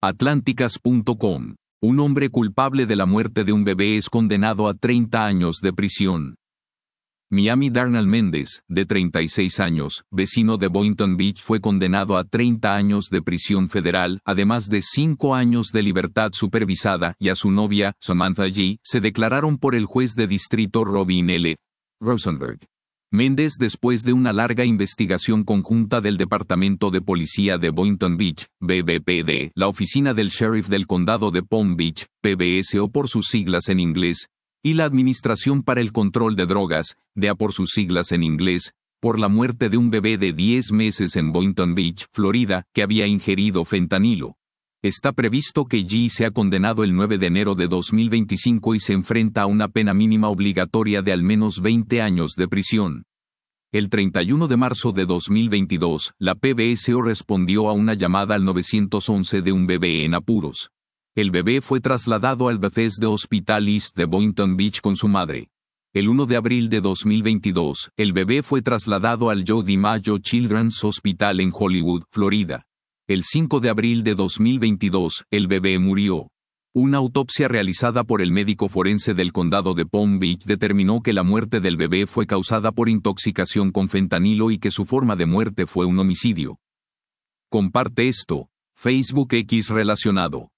Atlánticas.com. Un hombre culpable de la muerte de un bebé es condenado a 30 años de prisión. Miami. Darnell Méndez, de 36 años, vecino de Boynton Beach, fue condenado a 30 años de prisión federal, además de 5 años de libertad supervisada, y a su novia, Samantha G., se declararon por el juez de distrito Robin L. Rosenberg. Méndez, después de una larga investigación conjunta del Departamento de Policía de Boynton Beach, BBPD, la Oficina del Sheriff del Condado de Palm Beach, PBSO por sus siglas en inglés, y la Administración para el Control de Drogas, DEA por sus siglas en inglés, por la muerte de un bebé de 10 meses en Boynton Beach, Florida, que había ingerido fentanilo. Está previsto que G sea condenado el 9 de enero de 2025 y se enfrenta a una pena mínima obligatoria de al menos 20 años de prisión. El 31 de marzo de 2022, la PBSO respondió a una llamada al 911 de un bebé en apuros. El bebé fue trasladado al Bethesda Hospital East de Boynton Beach con su madre. El 1 de abril de 2022, el bebé fue trasladado al Joe DiMaggio Children's Hospital en Hollywood, Florida. El 5 de abril de 2022, el bebé murió. Una autopsia realizada por el médico forense del condado de Palm Beach determinó que la muerte del bebé fue causada por intoxicación con fentanilo y que su forma de muerte fue un homicidio. Comparte esto. Facebook X relacionado.